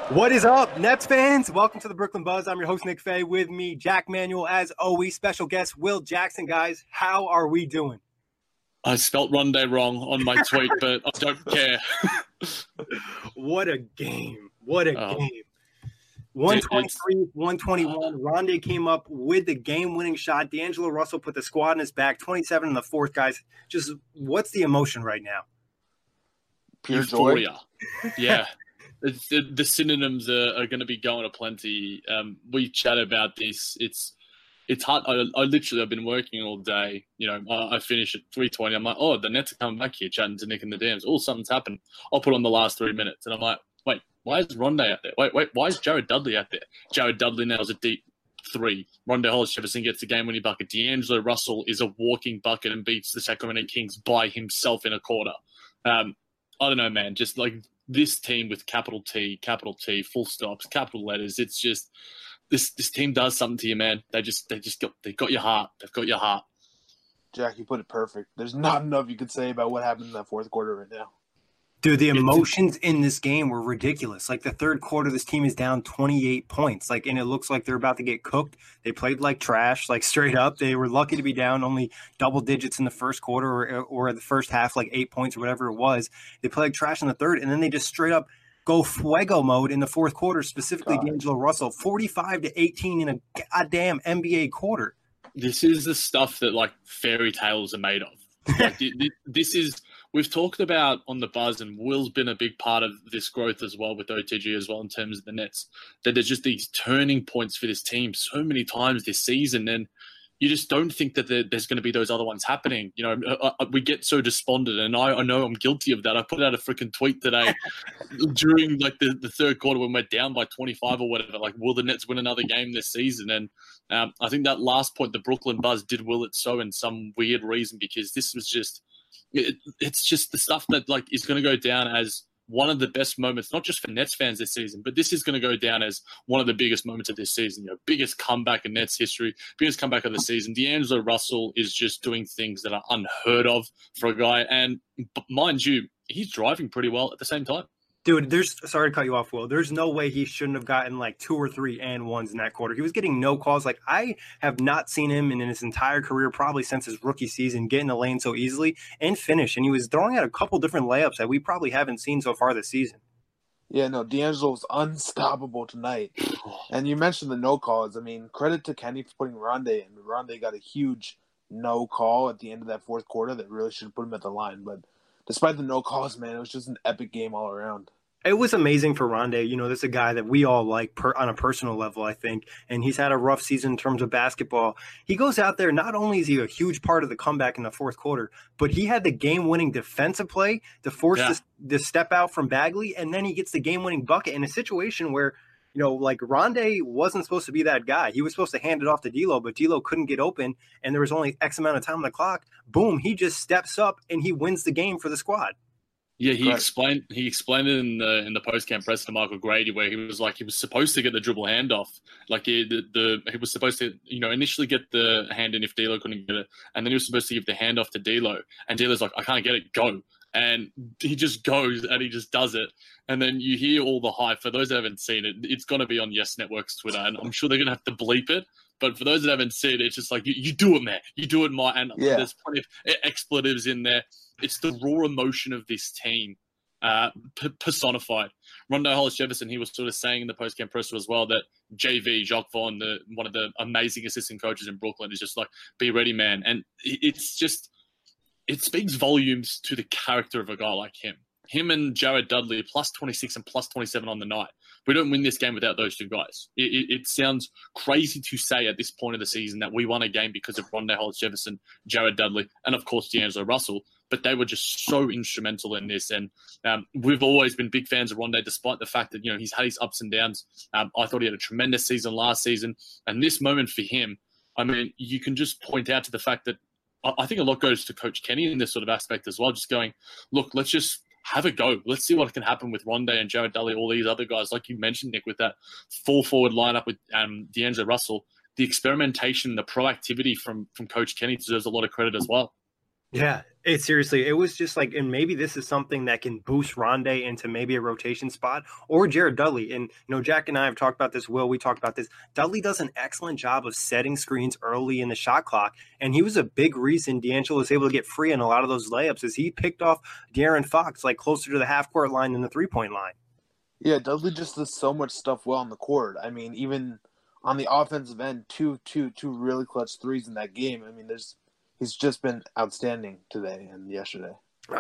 What is up, Nets fans? Welcome to the Brooklyn Buzz. I'm your host, Nick Fay. With me, Jack Manuel, as always. Special guest, Will Jackson. Guys, how are we doing? I spelt Rondé wrong on my tweet, but I don't care. What a game. What a game. 123, 121. Rondé came up with the game-winning shot. D'Angelo Russell put the squad in his back. 27 in the fourth, guys. Just what's the emotion right now? Pure euphoria. Yeah. The synonyms are going to be going aplenty. We chat about this. It's hard. I've been working all day. I finish at 3:20. I'm like, oh, the Nets are coming back here, chatting to Nick and the Dams. Oh, something's happened. I'll put on the last 3 minutes, and I'm like, wait, why is Rondé out there? Wait, why is Jared Dudley out there? Jared Dudley nails a deep three. Rondé Hollis-Jefferson gets the game-winning bucket. D'Angelo Russell is a walking bucket and beats the Sacramento Kings by himself in a quarter. I don't know, man. Just like this team with capital T, full stops, capital letters. It's just this team does something to you, man. They got your heart. They've got your heart. Jack, you put it perfect. There's not enough you could say about what happened in that fourth quarter right now. Dude, the emotions in this game were ridiculous. Like the third quarter, this team is down 28 points. And it looks like they're about to get cooked. They played like trash, like straight up. They were lucky to be down only double digits in the first quarter or the first half, like 8 points or whatever it was. They played like trash in the third, and then they just straight up go fuego mode in the fourth quarter, specifically D'Angelo Russell, 45-18 in a goddamn NBA quarter. This is the stuff that like fairy tales are made of. Like, this is. We've talked about on the Buzz, and Will's been a big part of this growth as well with OTG as well in terms of the Nets, that there's just these turning points for this team so many times this season, and you just don't think that there's going to be those other ones happening. We get so despondent, and I know I'm guilty of that. I put out a freaking tweet today during like the third quarter when we're down by 25 or whatever, like, will the Nets win another game this season? And I think that last point, the Brooklyn Buzz did will it so in some weird reason, because this was just – it's just the stuff that like is going to go down as one of the best moments, not just for Nets fans this season, but this is going to go down as one of the biggest moments of this season. Biggest comeback in Nets history, biggest comeback of the season. D'Angelo Russell is just doing things that are unheard of for a guy, and mind you, he's driving pretty well at the same time. Dude, sorry to cut you off, Will. There's no way he shouldn't have gotten like 2 or 3 and ones in that quarter. He was getting no calls. Like, I have not seen him in his entire career, probably since his rookie season, get in the lane so easily and finish. And he was throwing out a couple different layups that we probably haven't seen so far this season. Yeah, no, D'Angelo's unstoppable tonight. And you mentioned the no calls. I mean, credit to Kenny for putting Rondé in. Rondé got a huge no call at the end of that fourth quarter that really should have put him at the line. But despite the no calls, man, it was just an epic game all around. It was amazing for Rondé. This is a guy that we all like on a personal level, I think, and he's had a rough season in terms of basketball. He goes out there, not only is he a huge part of the comeback in the fourth quarter, but he had the game-winning defensive play to force the step out from Bagley, and then he gets the game-winning bucket in a situation where, like Rondé wasn't supposed to be that guy. He was supposed to hand it off to D'Lo, but D'Lo couldn't get open, and there was only X amount of time on the clock. Boom, he just steps up, and he wins the game for the squad. Yeah, he explained it in the post-camp press to Michael Grady, where he was like, he was supposed to get the dribble handoff. Like he was supposed to, initially get the hand in if D'Lo couldn't get it, and then he was supposed to give the handoff to D'Lo, and D'Lo's like, I can't get it, go. And he just goes and he just does it. And then you hear all the hype. For those that haven't seen it, it's going to be on Yes Network's Twitter, and I'm sure they're going to have to bleep it. But for those that haven't seen it, it's just like, you do it, man. You do it, Mike. And there's plenty of expletives in there. It's the raw emotion of this team personified. Rondé Hollis-Jefferson, he was sort of saying in the post-camp presser as well that JV, Jacques Vaughn, one of the amazing assistant coaches in Brooklyn, is just like, be ready, man. And it's just, it speaks volumes to the character of a guy like him. Him and Jared Dudley, plus 26 and plus 27 on the night. We don't win this game without those two guys. It sounds crazy to say at this point of the season that we won a game because of Rondé Hollis-Jefferson, Jared Dudley, and of course D'Angelo Russell. But they were just so instrumental in this. And we've always been big fans of Rondé, despite the fact that, he's had his ups and downs. I thought he had a tremendous season last season. And this moment for him, I mean, you can just point out to the fact that I think a lot goes to Coach Kenny in this sort of aspect as well, just going, look, let's just have a go. Let's see what can happen with Rondé and Jared Dudley, all these other guys. Like you mentioned, Nick, with that full forward lineup with D'Angelo Russell, the experimentation, the proactivity from Coach Kenny deserves a lot of credit as well. Yeah, it was just like, and maybe this is something that can boost Rondé into maybe a rotation spot or Jared Dudley. And, Jack and I have talked about this. We talked about this. Dudley does an excellent job of setting screens early in the shot clock. And he was a big reason D'Angelo was able to get free in a lot of those layups as he picked off De'Aaron Fox like closer to the half court line than the 3-point line. Yeah, Dudley just does so much stuff well on the court. I mean, even on the offensive end, two really clutch threes in that game. I mean, he's just been outstanding today and yesterday.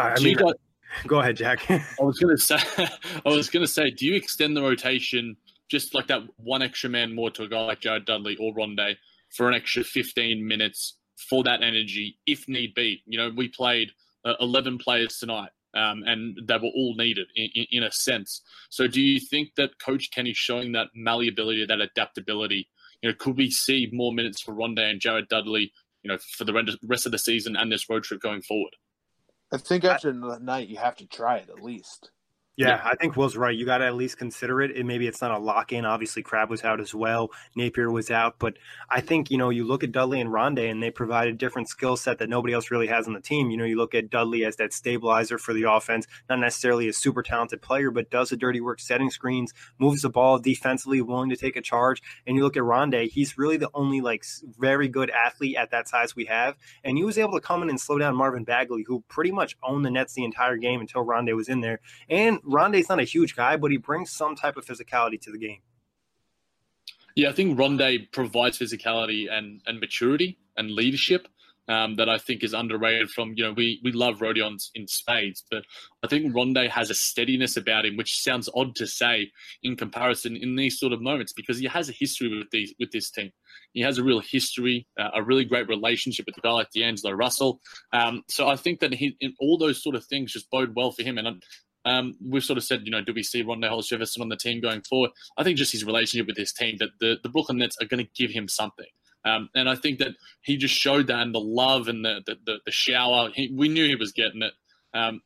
Go ahead, Jack. I was gonna say, do you extend the rotation just like that one extra man more to a guy like Jared Dudley or Rondé for an extra 15 minutes for that energy, if need be? We played 11 players tonight. And they were all needed in a sense. So do you think that Coach Kenny's showing that malleability, that adaptability? Could we see more minutes for Rondé and Jared Dudley, for the rest of the season and this road trip going forward? I think after the night, you have to try it at least. Yeah, I think Will's right. You got to at least consider it. And maybe it's not a lock-in. Obviously, Crabbe was out as well. Napier was out. But I think, you look at Dudley and Rondé, and they provide a different skill set that nobody else really has on the team. You look at Dudley as that stabilizer for the offense, not necessarily a super talented player, but does the dirty work, setting screens, moves the ball defensively, willing to take a charge. And you look at Rondé, he's really the only very good athlete at that size we have. And he was able to come in and slow down Marvin Bagley, who pretty much owned the Nets the entire game until Rondé was in there. And Rondé's not a huge guy, but he brings some type of physicality to the game. Yeah, I think Rondé provides physicality and maturity and leadership that I think is underrated from, we love Rodions in spades, but I think Rondé has a steadiness about him, which sounds odd to say in comparison in these sort of moments, because he has a history with this team. He has a real history, a really great relationship with a guy like D'Angelo Russell. So I think that in all those sort of things just bode well for him. And we've sort of said, do we see Rondae Hollis-Jefferson on the team going forward? I think just his relationship with his team, that the Brooklyn Nets are going to give him something. And I think that he just showed that, and the love and the shower. We knew he was getting it. And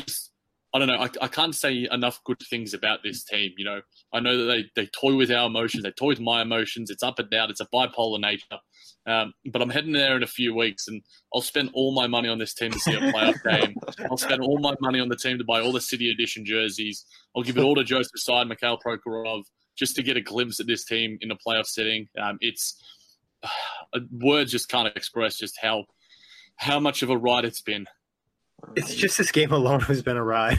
I don't know. I can't say enough good things about this team. I know that they toy with our emotions. They toy with my emotions. It's up and down. It's a bipolar nature. But I'm heading there in a few weeks, and I'll spend all my money on this team to see a playoff game. I'll spend all my money on the team to buy all the City Edition jerseys. I'll give it all to Joseph Tsai and Mikhail Prokhorov just to get a glimpse at this team in a playoff setting. It's words just can't express just how much of a ride it's been. It's just this game alone has been a ride.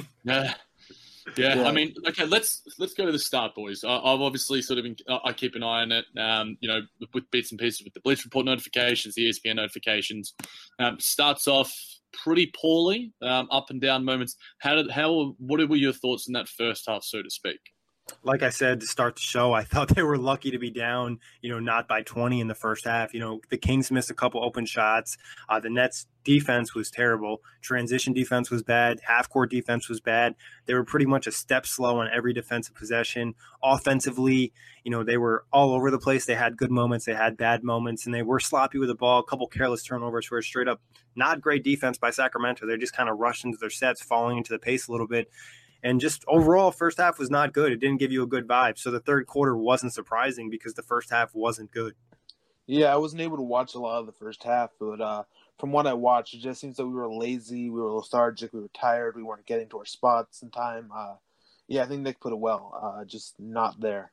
Yeah. I mean, okay, let's go to the start, boys. I've obviously I keep an eye on it, with bits and pieces with the Bleach Report notifications, the ESPN notifications. Starts off pretty poorly, up and down moments. What were your thoughts in that first half, so to speak? Like I said to start the show, I thought they were lucky to be down, not by 20 in the first half. The Kings missed a couple open shots. The Nets defense was terrible. Transition defense was bad. Half-court defense was bad. They were pretty much a step slow on every defensive possession. Offensively, they were all over the place. They had good moments. They had bad moments, and they were sloppy with the ball. A couple careless turnovers were straight up not great defense by Sacramento. They just kind of rushed into their sets, falling into the pace a little bit. And just overall, first half was not good. It didn't give you a good vibe. So the third quarter wasn't surprising because the first half wasn't good. Yeah, I wasn't able to watch a lot of the first half, but from what I watched, it just seems that we were lazy, we were lethargic, we were tired, we weren't getting to our spots in time. I think Nick put it well, just not there.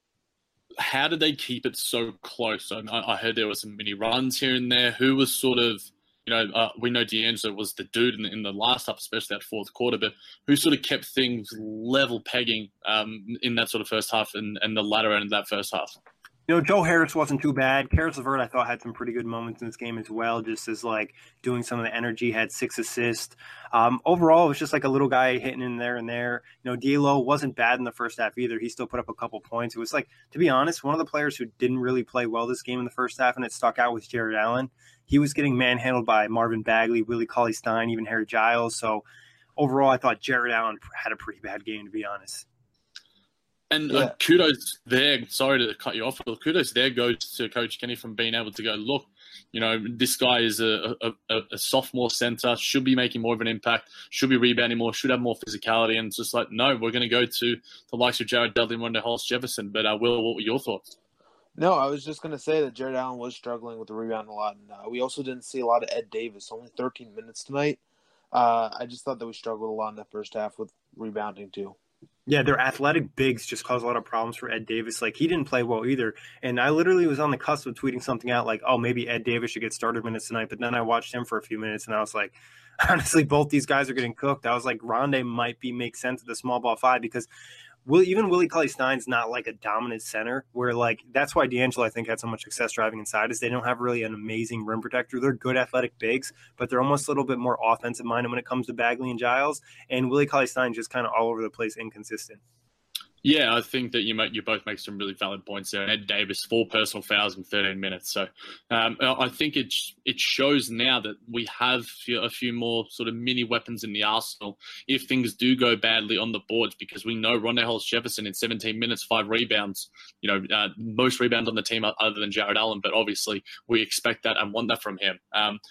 How did they keep it so close? I heard there were some mini runs here and there. Who was sort of, we know D'Angelo was the dude in the last half, especially that fourth quarter, but who sort of kept things level pegging in that sort of first half and the latter end of that first half? Joe Harris wasn't too bad. Caris LeVert, I thought, had some pretty good moments in this game as well, just as doing some of the energy, had 6 assists. Overall, it was just like a little guy hitting in there and there. D'Lo wasn't bad in the first half either. He still put up a couple points. It was to be honest, one of the players who didn't really play well this game in the first half, and it stuck out, was Jared Allen. He was getting manhandled by Marvin Bagley, Willie Cauley-Stein, even Harry Giles. So overall, I thought Jared Allen had a pretty bad game, to be honest. And kudos there. Sorry to cut you off, but kudos there goes to Coach Kenny from being able to go, look, this guy is a sophomore center, should be making more of an impact, should be rebounding more, should have more physicality. And it's just no, we're going to go to the likes of Jared Dudley and Rondae Hollis-Jefferson. But Will, what were your thoughts? No, I was just going to say that Jared Allen was struggling with the rebound a lot. And we also didn't see a lot of Ed Davis, only 13 minutes tonight. I just thought that we struggled a lot in the first half with rebounding too. Yeah, their athletic bigs just cause a lot of problems for Ed Davis. Like, he didn't play well either. And I literally was on the cusp of tweeting something out like, oh, maybe Ed Davis should get starter minutes tonight. But then I watched him for a few minutes and I was like, honestly, both these guys are getting cooked. I was like, Rondae might make sense at the small ball five because Willie Cauley-Stein's not like a dominant center where like that's why D'Angelo I think had so much success driving inside is they don't have really an amazing rim protector. They're good athletic bigs, but they're almost a little bit more offensive minded when it comes to Bagley and Giles. And Willie Cauley-Stein just kind of all over the place, inconsistent. Yeah, I think that you both make some really valid points there. Ed Davis, 4 personal fouls in 13 minutes. So I think it shows now that we have a few more sort of mini weapons in the arsenal if things do go badly on the boards, because we know Rondae Hollis-Jefferson in 17 minutes, 5 rebounds, most rebounds on the team other than Jared Allen, but obviously we expect that and want that from him.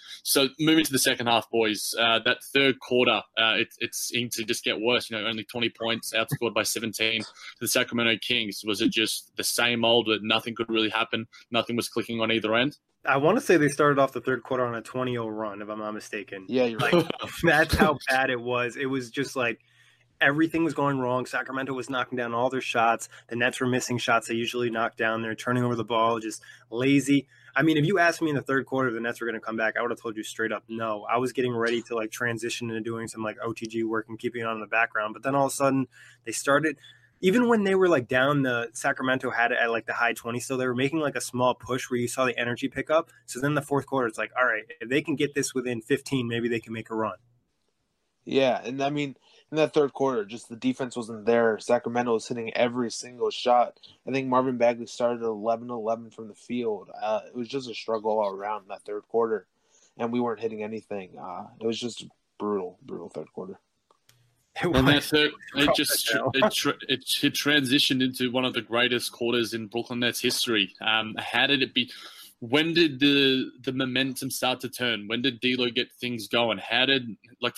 So moving to the second half, boys, that third quarter, it seemed to just get worse. Only 20 points, outscored by 17. To the Sacramento Kings. Was it just the same old that nothing could really happen? Nothing was clicking on either end? I want to say they started off the third quarter on a 20-0 run, if I'm not mistaken. Yeah, you're right. That's how bad it was. It was just like everything was going wrong. Sacramento was knocking down all their shots. The Nets were missing shots they usually knock down. They're turning over the ball, just lazy. I mean, if you asked me in the third quarter the Nets were going to come back, I would have told you straight up no. I was getting ready to like transition into doing some like OTG work and keeping it on in the background. But then all of a sudden they started – even when they were like down, the Sacramento had it at like the high 20s, so they were making like a small push where you saw the energy pick up. So then the fourth quarter, it's like, all right, if they can get this within 15, maybe they can make a run. Yeah, and I mean, in that third quarter, just the defense wasn't there. Sacramento was hitting every single shot. I think Marvin Bagley started 11-11 from the field. It was just a struggle all around in that third quarter, and we weren't hitting anything. It was just brutal third quarter. And that third, it transitioned into one of the greatest quarters in Brooklyn Nets history. How did it be? When did the momentum start to turn? When did D'Lo get things going? How did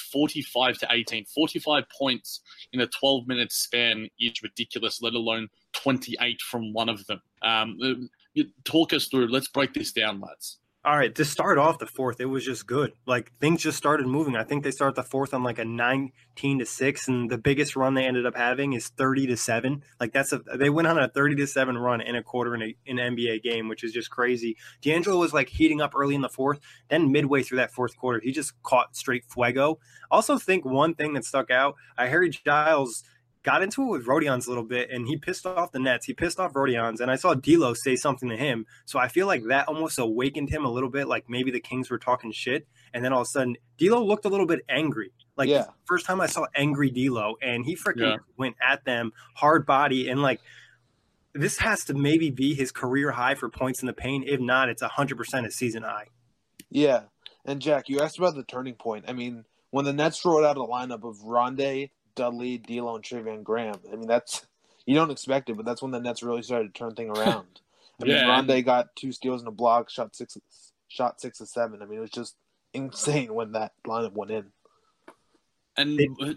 45 points in a 12-minute span is ridiculous, let alone 28 from one of them. Talk us through. Let's break this down, lads. All right, to start off the fourth, it was just good. Like, things just started moving. I think they started the fourth on like a 19-6, and the biggest run they ended up having is 30-7. Like, they went on a 30-7 run in a quarter in an NBA game, which is just crazy. D'Angelo was like heating up early in the fourth. Then midway through that fourth quarter, he just caught straight fuego. Also think one thing that stuck out, Harry Giles got into it with Rodions a little bit, and he pissed off the Nets. He pissed off Rodions, and I saw D'Lo say something to him. So I feel like that almost awakened him a little bit, like maybe the Kings were talking shit. And then all of a sudden, D'Lo looked a little bit angry. Like, First time I saw angry D'Lo, and he freaking went at them, hard body, and like, this has to maybe be his career high for points in the paint. If not, it's 100% his season high. Yeah, and Jack, you asked about the turning point. I mean, when the Nets rolled out a lineup of Rondae, Dudley, D'Lo, and Treveon Graham. I mean, you don't expect it, but that's when the Nets really started to turn things around. I mean, Rondae got 2 steals and a block, shot 6 of 7. I mean, it was just insane when that lineup went in. And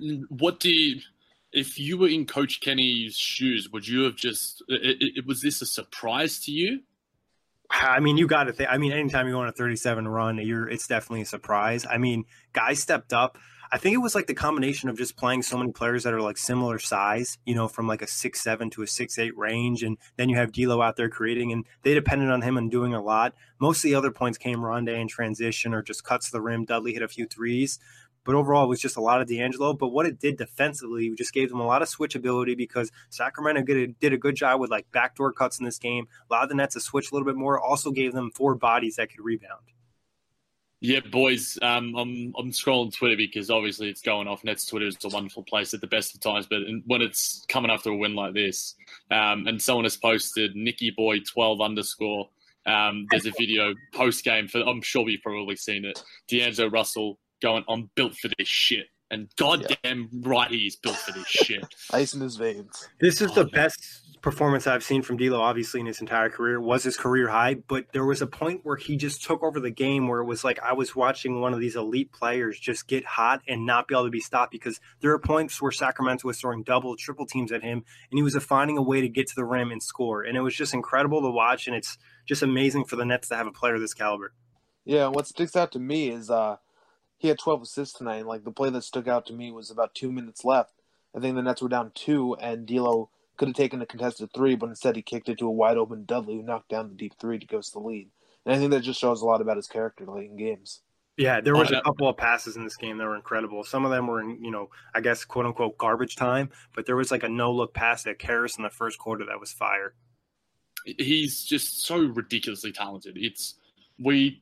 if you were in Coach Kenny's shoes, would you have was this a surprise to you? I mean, you got to think. I mean, anytime you go on a 37 run, it's definitely a surprise. I mean, guys stepped up. I think it was like the combination of just playing so many players that are like similar size, from like a 6'7" to a 6'8" range. And then you have D'Lo out there creating, and they depended on him and doing a lot. Most of the other points came Rondae in transition or just cuts to the rim. Dudley hit a few threes. But overall, it was just a lot of D'Angelo. But what it did defensively, we just gave them a lot of switchability because Sacramento did a good job with like backdoor cuts in this game. A lot of the Nets to switch a little bit more. Also gave them 4 bodies that could rebound. Yeah, boys, I'm scrolling Twitter because obviously it's going off. Nets Twitter is a wonderful place at the best of times, but when it's coming after a win like this, and someone has posted NickyBoy12_. There's a video post game I'm sure you've probably seen it. D'Angelo Russell going, "I'm built for this shit." And goddamn right he is built for this shit. Ice in his veins. This is the best performance I've seen from D'Lo, obviously in his entire career, was his career high. But there was a point where he just took over the game, where it was like I was watching one of these elite players just get hot and not be able to be stopped, because there are points where Sacramento was throwing double, triple teams at him, and he was finding a way to get to the rim and score. And it was just incredible to watch, and it's just amazing for the Nets to have a player of this caliber. Yeah, what sticks out to me is he had 12 assists tonight. And, like, the play that stuck out to me was about 2 minutes left. I think the Nets were down 2, and D'Lo could have taken a contested 3, but instead he kicked it to a wide-open Dudley, who knocked down the deep 3 to give us the lead. And I think that just shows a lot about his character late in games. Yeah, there was a couple of passes in this game that were incredible. Some of them were in, I guess, quote-unquote garbage time, but there was like a no-look pass at Karras in the first quarter that was fire. He's just so ridiculously talented. We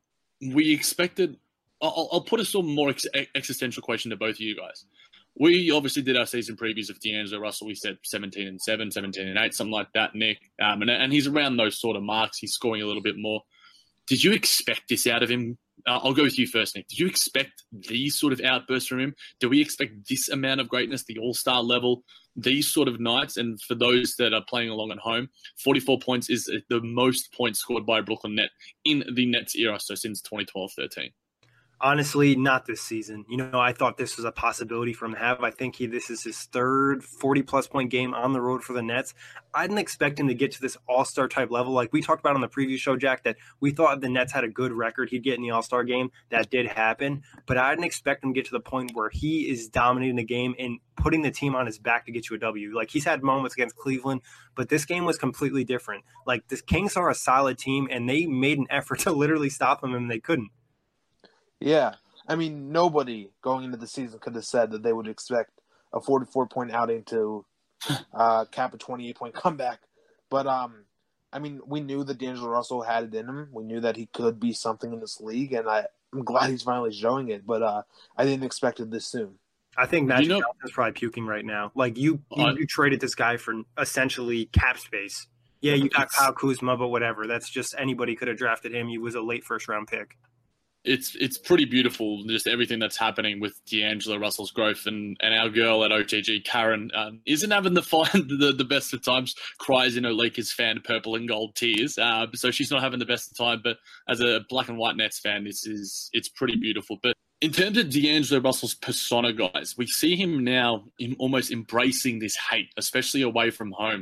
expected – I'll put a sort of more existential question to both of you guys. We obviously did our season previews of D'Angelo Russell. We said 17-7, 17-8, something like that, Nick. And he's around those sort of marks. He's scoring a little bit more. Did you expect this out of him? I'll go with you first, Nick. Did you expect these sort of outbursts from him? Do we expect this amount of greatness, the all-star level, these sort of nights? And for those that are playing along at home, 44 points is the most points scored by a Brooklyn Net in the Nets era, so since 2012-13. Honestly, not this season. I thought this was a possibility for him to have. I think this is his third 40-plus point game on the road for the Nets. I didn't expect him to get to this all-star type level. Like we talked about on the preview show, Jack, that we thought the Nets had a good record. He'd get in the all-star game. That did happen. But I didn't expect him to get to the point where he is dominating the game and putting the team on his back to get you a W. Like he's had moments against Cleveland, but this game was completely different. Like the Kings are a solid team, and they made an effort to literally stop him, and they couldn't. Yeah. I mean, nobody going into the season could have said that they would expect a 44-point outing to cap a 28-point comeback. But, I mean, we knew that D'Angelo Russell had it in him. We knew that he could be something in this league, and I'm glad he's finally showing it. But I didn't expect it this soon. I think Magic Johnson's probably puking right now. Like, you traded this guy for essentially cap space. Yeah, you got Kyle Kuzma, but whatever. That's just anybody could have drafted him. He was a late first-round pick. It's pretty beautiful, just everything that's happening with D'Angelo Russell's growth, and our girl at OTG, Karen, isn't having the best of times, cries in her Lakers fan purple and gold tears. So she's not having the best of time, but as a black and white Nets fan, it's pretty beautiful. But in terms of D'Angelo Russell's persona, guys, we see him now almost embracing this hate, especially away from home.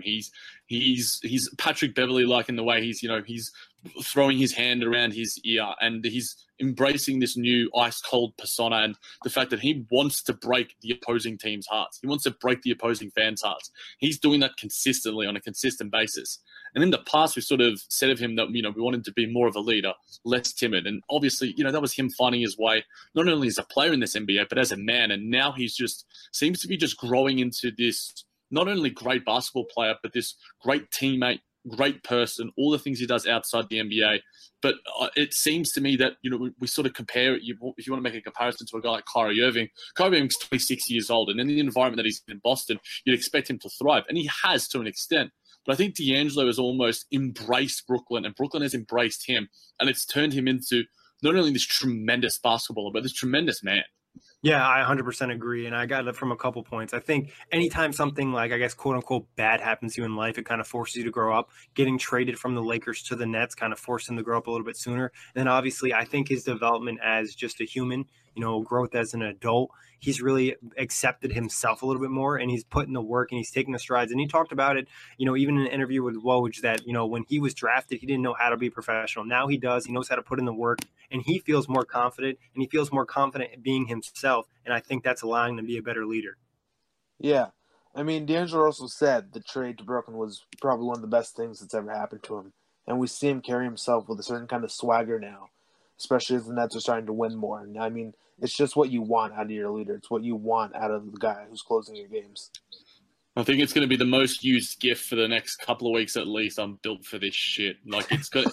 He's Patrick Beverley-like in the way he's throwing his hand around his ear, and he's embracing this new ice-cold persona, and the fact that he wants to break the opposing team's hearts. He wants to break the opposing fans' hearts. He's doing that consistently on a consistent basis. And in the past, we sort of said of him that, we want him to be more of a leader, less timid. And obviously, that was him finding his way, not only as a player in this NBA, but as a man. And now he's seems to be just growing into this, not only great basketball player, but this great teammate, great person, all the things he does outside the NBA. But it seems to me that, we sort of compare it. If you want to make a comparison to a guy like Kyrie Irving, Kyrie Irving's 26 years old, and in the environment that he's in Boston, you'd expect him to thrive. And he has to an extent. But I think D'Angelo has almost embraced Brooklyn, and Brooklyn has embraced him. And it's turned him into not only this tremendous basketballer, but this tremendous man. Yeah, I 100% agree, and I got it from a couple points. I think anytime something like, I guess, quote-unquote bad happens to you in life, it kind of forces you to grow up. Getting traded from the Lakers to the Nets kind of forced him to grow up a little bit sooner. And then, obviously, I think his development as just a human, growth as an adult, he's really accepted himself a little bit more, and he's putting the work, and he's taking the strides. And he talked about it, even in an interview with Woj, that, when he was drafted, he didn't know how to be professional. Now he does. He knows how to put in the work, and he feels more confident, and he feels more confident in being himself. And I think that's allowing him to be a better leader. Yeah. I mean, D'Angelo Russell said the trade to Brooklyn was probably one of the best things that's ever happened to him. And we see him carry himself with a certain kind of swagger now, especially as the Nets are starting to win more. And I mean, it's just what you want out of your leader. It's what you want out of the guy who's closing your games. I think it's going to be the most used gift for the next couple of weeks at least. I'm built for this shit. Like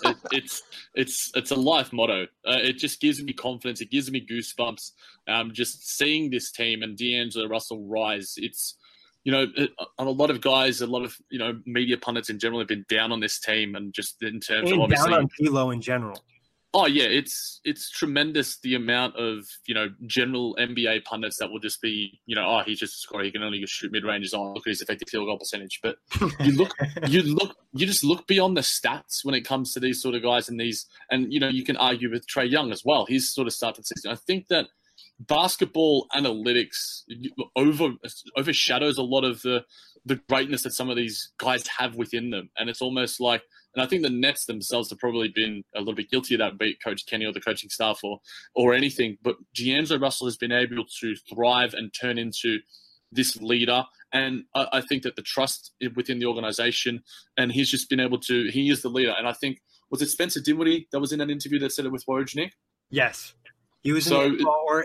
it's a life motto. It just gives me confidence. It gives me goosebumps. Just seeing this team and D'Angelo Russell rise. It's a lot of guys, a lot of media pundits in general have been down on this team, and just in terms of obviously down on D'Lo in general. Oh yeah, it's tremendous the amount of general NBA pundits that will just be he's just a scorer, he can only shoot mid ranges. Oh, look at his effective field goal percentage. But you just look beyond the stats when it comes to these sort of guys and you can argue with Trae Young as well. He's sort of started season. I think that basketball analytics overshadows a lot of the greatness that some of these guys have within them, and it's almost like. And I think the Nets themselves have probably been a little bit guilty of that, be it Coach Kenny or the coaching staff or anything. But D'Angelo Russell has been able to thrive and turn into this leader. And I think that the trust within the organization, and he's just been able to, he is the leader. And I think, was it Spencer Dinwiddie that was in that interview that said it with Woj, Nick? Yes. He was Dinwiddie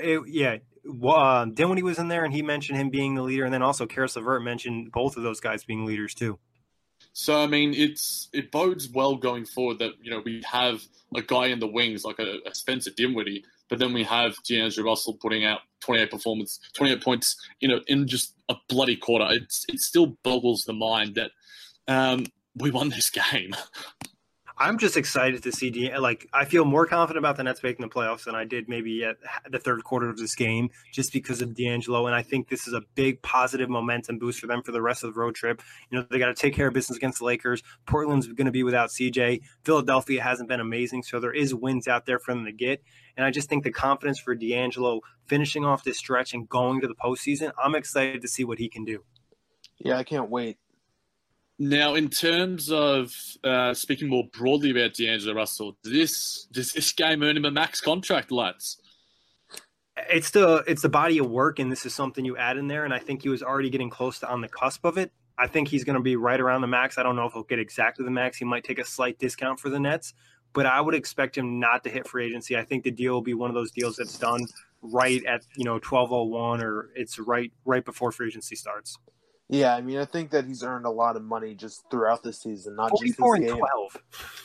was in there, and he mentioned him being the leader. And then also Karis LeVert mentioned both of those guys being leaders too. So, I mean, it bodes well going forward that, we have a guy in the wings like a Spencer Dinwiddie, but then we have D'Angelo Russell putting out 28 points, in just a bloody quarter. It still boggles the mind that we won this game. I'm just excited to see I feel more confident about the Nets making the playoffs than I did maybe at the third quarter of this game, just because of D'Angelo. And I think this is a big positive momentum boost for them for the rest of the road trip. They got to take care of business against the Lakers. Portland's going to be without CJ. Philadelphia hasn't been amazing, so there is wins out there for them to get. And I just think the confidence for D'Angelo finishing off this stretch and going to the postseason, I'm excited to see what he can do. Yeah, I can't wait. Now, in terms of speaking more broadly about D'Angelo Russell, does this game earn him a max contract, lads? It's the body of work, and this is something you add in there, and I think he was already getting close to on the cusp of it. I think he's going to be right around the max. I don't know if he'll get exactly the max. He might take a slight discount for the Nets, but I would expect him not to hit free agency. I think the deal will be one of those deals that's done right at 12:01, or it's right before free agency starts. Yeah, I mean, I think that he's earned a lot of money just throughout the season, not just this game. 12.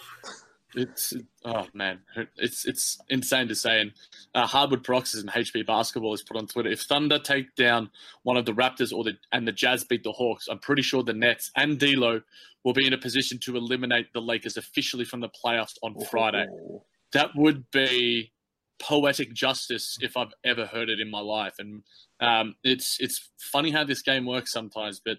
It's insane to say. And Hardwood Paroxysm HP Basketball has put on Twitter, if Thunder take down one of the Raptors and the Jazz beat the Hawks, I'm pretty sure the Nets and D'Lo will be in a position to eliminate the Lakers officially from the playoffs on Friday. That would be poetic justice if I've ever heard it in my life. And it's funny how this game works sometimes, but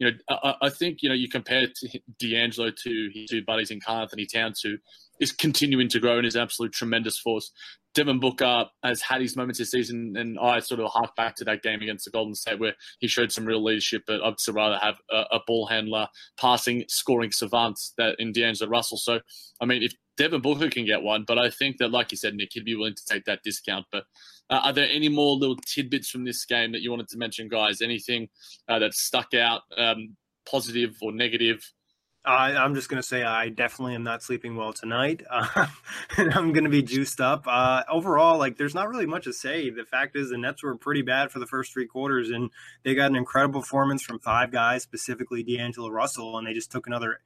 I think you compare D'Angelo to his two buddies in Karl Anthony Towns, who is continuing to grow and is an absolute tremendous force. Devin Booker has had his moments this season, and I sort of hark back to that game against the Golden State where he showed some real leadership, but I'd still rather have a ball handler, passing, scoring savant that in D'Angelo Russell. So, I mean, if Devin Booker can get one, but I think that, like you said, Nick, he'd be willing to take that discount. But are there any more little tidbits from this game that you wanted to mention, guys? Anything that stuck out, positive or negative? I'm just going to say I definitely am not sleeping well tonight, and I'm going to be juiced up. Overall, there's not really much to say. The fact is the Nets were pretty bad for the first three quarters, and they got an incredible performance from five guys, specifically D'Angelo Russell, and they just took another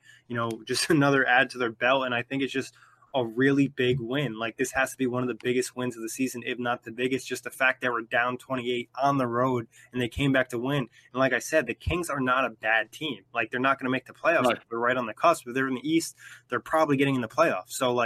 add to their belt, and I think it's just a really big win. This has to be one of the biggest wins of the season, if not the biggest. Just the fact that we're down 28 on the road and they came back to win. And like I said, the Kings are not a bad team. They're not going to make the playoffs. Right. They're right on the cusp. If they're in the East, they're probably getting in the playoffs. So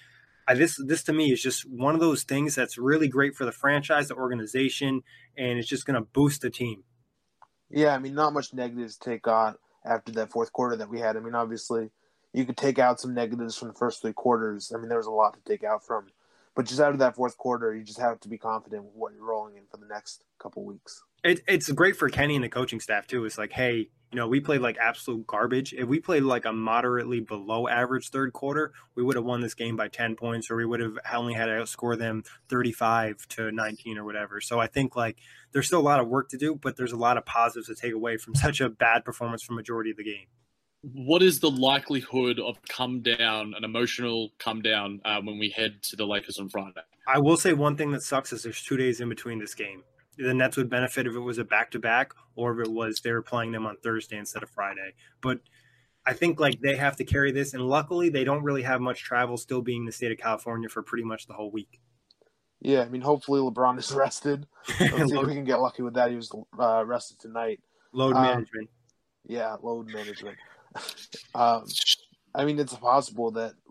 this to me is just one of those things that's really great for the franchise, the organization, and it's just going to boost the team. Yeah, I mean, not much negatives to take on after that fourth quarter that we had. I mean, obviously, you could take out some negatives from the first three quarters. I mean, there was a lot to take out from. But just out of that fourth quarter, you just have to be confident with what you're rolling in for the next couple weeks. It's great for Kenny and the coaching staff, too. It's hey, we played absolute garbage. If we played a moderately below average third quarter, we would have won this game by 10 points, or we would have only had to outscore them 35-19 or whatever. So I think there's still a lot of work to do, but there's a lot of positives to take away from such a bad performance for majority of the game. What is the likelihood of an emotional come down when we head to the Lakers on Friday? I will say one thing that sucks is there's 2 days in between this game. The Nets would benefit if it was a back-to-back, or if it was they were playing them on Thursday instead of Friday. But I think they have to carry this, and luckily they don't really have much travel, still being in the state of California for pretty much the whole week. Yeah, I mean, hopefully LeBron is rested. Let's see if we can get lucky with that. He was rested tonight. Load management. Yeah, load management. I mean, it's possible that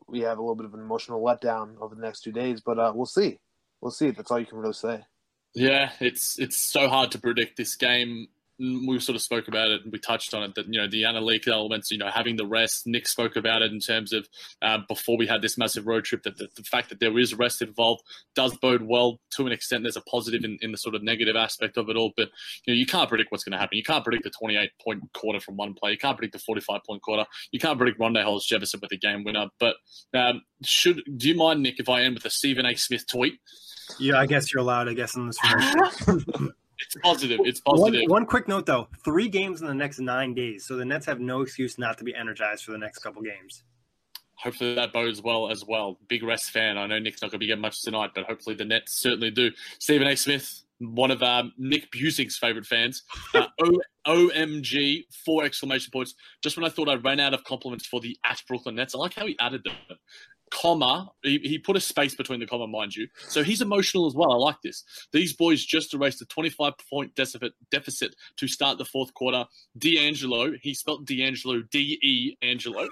we have a little bit of an emotional letdown over the next 2 days. But we'll see. We'll see. That's all you can really say. Yeah, it's so hard to predict this game. We sort of spoke about it and we touched on it that, the analytic elements, having the rest. Nick spoke about it in terms of before we had this massive road trip, that the fact that there is rest involved does bode well to an extent. There's a positive in the sort of negative aspect of it all. But, you can't predict what's going to happen. You can't predict the 28-point quarter from one play. You can't predict the 45-point quarter. You can't predict Rondé Hollis-Jefferson with a game winner. But do you mind, Nick, if I end with a Stephen A. Smith tweet? Yeah, I guess you're allowed, in this room. It's positive. It's positive. One quick note, though. 3 games in the next 9 days. So the Nets have no excuse not to be energized for the next couple games. Hopefully that bodes well as well. Big rest fan. I know Nick's not going to be getting much tonight, but hopefully the Nets certainly do. Stephen A. Smith, one of Nick Busing's favourite fans. OMG, 4 exclamation points. Just when I thought I ran out of compliments for the @Brooklyn Nets. I like how he added them. Comma, he put a space between the comma, mind you. So he's emotional as well. I like this. These boys just erased a 25-point deficit to start the fourth quarter. D'Angelo, he spelled D'Angelo, D-E Angelo.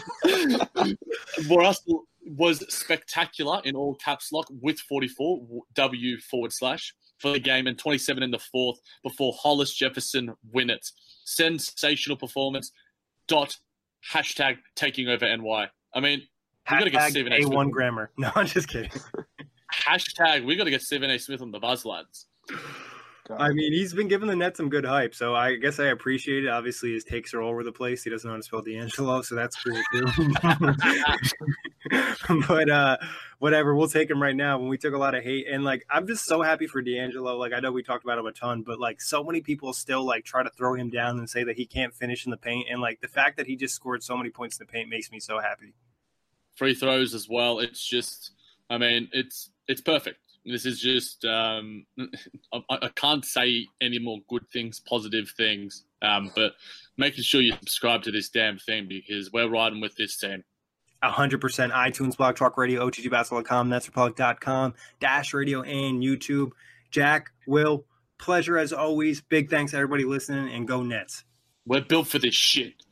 Russell was spectacular in all caps lock with 44, W// for the game, and 27 in the fourth before Hollis Jefferson win it. Sensational performance. # taking over NY. I mean, we got to get Stephen A. A1 grammar. No, I'm just kidding. # we got to get Stephen A. Smith on the buzz, lads. I mean, he's been giving the Nets some good hype, so I guess I appreciate it. Obviously, his takes are all over the place. He doesn't know how to spell D'Angelo, so that's cool too. But whatever, we'll take him right now. When we took a lot of hate, and I'm just so happy for D'Angelo. I know we talked about him a ton, but so many people still try to throw him down and say that he can't finish in the paint, and the fact that he just scored so many points in the paint makes me so happy. Free throws as well. It's just, it's perfect. This is just, I can't say any more good things, positive things, but making sure you subscribe to this damn thing because we're riding with this team. 100% iTunes, Blog Talk Radio, OTGBasketball.com, NetsRepublic.com, Dash Radio, and YouTube. Jack, Will, pleasure as always. Big thanks to everybody listening, and go Nets. We're built for this shit.